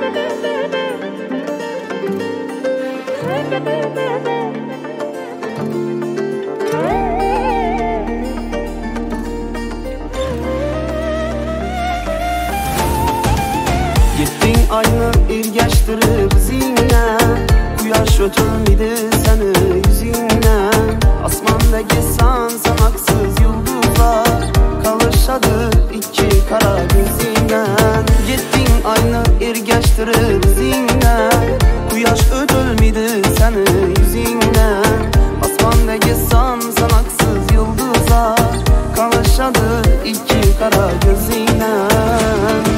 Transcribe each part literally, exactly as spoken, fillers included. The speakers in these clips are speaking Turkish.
Gittin aynı ergeçtirip zine, Quyosh o'tolmaydi seni yüzüne. Osmondagi son sanoqsiz yulduzlar kalışadı iki kara gözünden. Gittin aynı ergeçtirip zine, Quyosh o'tolmaydi seni yüzüne. Osmondagi son sanoqsiz yulduzlar kalışadı iki kara gözünden.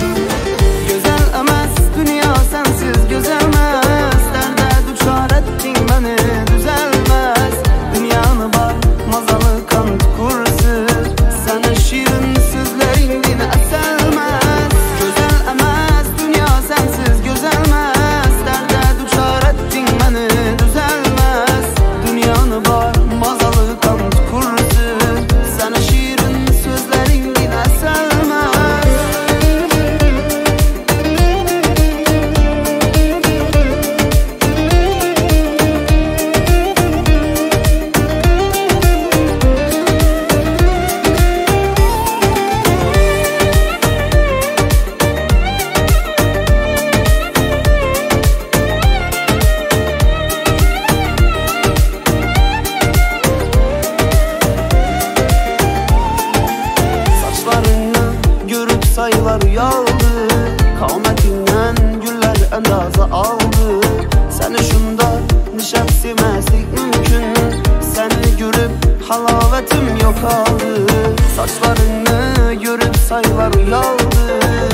Sayılar uyaldı, kavmetinden güller endaza aldı. Seni şunda nişan sevmezlik mümkün, seni görüp halavetim yok aldı. Saçlarını görüp sayılar uyaldı,